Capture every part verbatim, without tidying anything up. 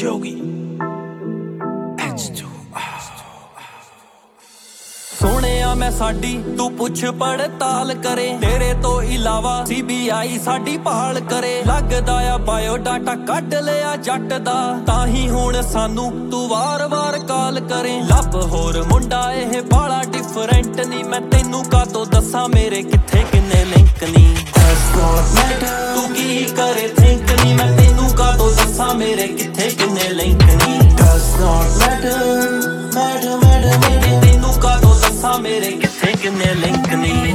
Yogi H two ਸੋਹਣਿਆ ਮੈਂ ਸਾਡੀ ਤੂੰ ਪੁੱਛ ਪੜਤਾਲ ਕਰੇ ਤੇਰੇ ਤੋਂ ਇਲਾਵਾ ਸੀ ਬੀ ਆਈ ਸਾਡੀ ਭਾਲ ਕਰੇ ਲੱਗਦਾ ਆ ਬਾਇਓ ਡਾਟਾ ਕੱਢ ਲਿਆ ਜੱਟ ਦਾ ਤਾਂ ਹੀ ਹੁਣ ਸਾਨੂੰ ਤੂੰ ਵਾਰ-ਵਾਰ ਕਾਲ ਕਰੇ ਲੱਭ ਹੋਰ ਮੁੰਡਾ ਇਹ ਬਾਲਾ ਡਿਫਰੈਂਟ ਨਹੀਂ ਮੈਂ ਤੈਨੂੰ ਕਾਤੋਂ ਦੱਸਾਂ ਮੇਰੇ ਕਿੱਥੇ ਕਿੰਨੇ ਲਿੰਕ ਨਹੀਂ ਤੂੰ ਕੀ ਕਰੇ ਥਿੰਕ ਨਹੀਂ ਮੈਂ ਤੈਨੂੰ ਕਾਤੋਂ ਦੱਸਾਂ ਮੇਰੇ ਕਿੱਥੇ ਕਿੰਨੇ ਲਿੰਕ ਨਹੀਂ ਤੈਨੂੰ ਕਾਤੋਂ ਦੱਸਾਂ ਮੇਰੇ ਕਿੱਥੇ ਕਿੰਨੇ ਲਿੰਕ ਨਹੀਂ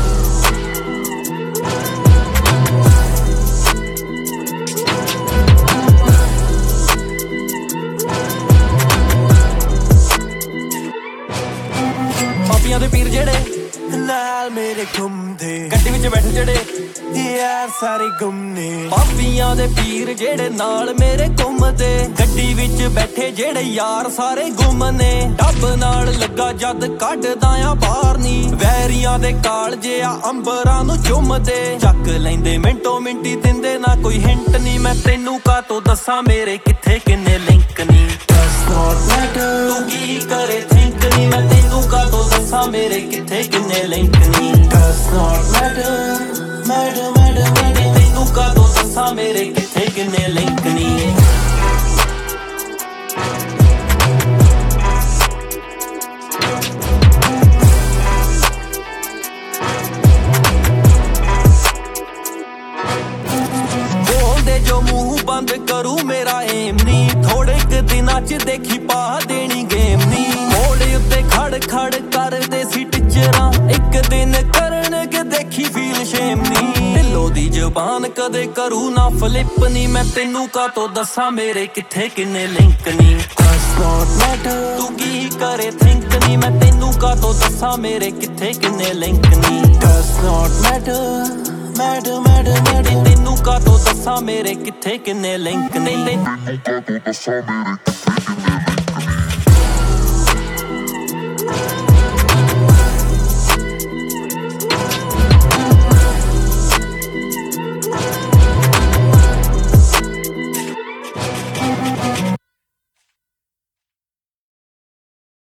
ਪਾਪੀਆਂ ਦੇ ਪੀਰ ਜਿਹੜੇ ਨਾਲ ਮੇਰੇ ਘੁੰਮਦੇ ਗੱਡੀ ਵਿੱਚ ਬੈਠੇ ਜਿਹੜੇ ਯਾਰ ਸਾਰੇ ਗੁੰਮਨੇ ਪਾਪੀਆਂ ਦੇ ਪੀਰ ਜਿਹੜੇ ਨਾਲ ਮੇਰੇ ਘੁੰਮਦੇ ਗੱਡੀ ਵਿੱਚ ਬੈਠੇ ਜਿਹੜੇ ਯਾਰ ਸਾਰੇ ਗੁੰਮ ਨੇ ਡੱਬ ਨਾਲ ਲੱਗਾ ਜਦ ਕੱਢਦਾ ਆ ਬਾਹਰ ਨੀ ਵੈਰੀਆਂ ਦੇ ਕਾਲਜੇ ਆ ਅੰਬਰਾਂ ਨੂੰ ਚੁੰਮਦੇ ਚੱਕ ਲੈਂਦੇ ਮਿੰਟੋ ਮਿੰਟੀ ਦਿੰਦੇ ਨਾ ਕੋਈ ਹਿੰਟ ਨਹੀਂ ਮੈਂ ਤੈਨੂੰ ਕਾਤੋਂ ਦੱਸਾਂ ਮੇਰੇ ਕਿੱਥੇ ਕਿੰਨੇ ਲਿੰਕ ਨਹੀਂ ਤੂੰ ਕੀ ਕਰੇ ਥਿੰਕ ਨਹੀਂ ਮੈਂ ਤੈਨੂੰ ਕਾਤੋਂ ਦੱਸਾਂ ਮੇਰੇ ਕਿੱਥੇ ਕਿੰਨੇ ਲਿੰਕ ਨਹੀਂ ਤੈਨੂੰ ਕਾਤੋਂ ਦੱਸਾਂ ਮੇਰੇ ਕਿੱਥੇ ਕਿੰਨੇ ਲਿੰਕ ਨਹੀਂ ਬੋਲਦੇ ਜੋ ਮੂੰਹ ਬੰਦ ਕਰੂ ਮੇਰਾ ਏਮ ਨੀ ਥੋੜੇ ਕੁ ਦਿਨਾਂ ਚ ਦੇਖੀ ਪਾ ਦੇਣੀ ਗੇਮ ਨੀ ਮੋੜੇ ਉੱਤੇ ਖੜ ਖੜ ਕਰਦੇ ਸੀ ਟੀਚਰਾਂ ਇੱਕ ਦਿਨ ਕਰਨਗੇ ਦੇਖੀ ਫੀਲ ਸ਼ੇਮ ਨੀ ਢਿੱਲੋਂ ਦੀ ਜ਼ੁਬਾਨ ਕਦੇ ਕਰੂ ਨਾ ਫਲਿੱਪ ਨੀ ਮੈਂ ਤੈਨੂੰ ਕਾਤੋਂ ਦੱਸਾਂ ਮੇਰੇ ਕਿੱਥੇ ਕਿੰਨੇ ਲਿੰਕ ਨੀ ਤੂੰ ਕੀ ਕਰੇ ਥਿੰਕ ਨੀ ਮੈਂ ਤੈਨੂੰ ਕਾਤੋਂ ਦੱਸਾਂ ਮੇਰੇ ਕਿੱਥੇ ਕਿੰਨੇ ਲਿੰਕ ਨੀ ਤੈਨੂੰ ਕਾਤੋਂ ਦੱਸਾਂ ਮੇਰੇ ਕਿੱਥੇ ਕਿੰਨੇ ਲਿੰਕ ਨਹੀਂ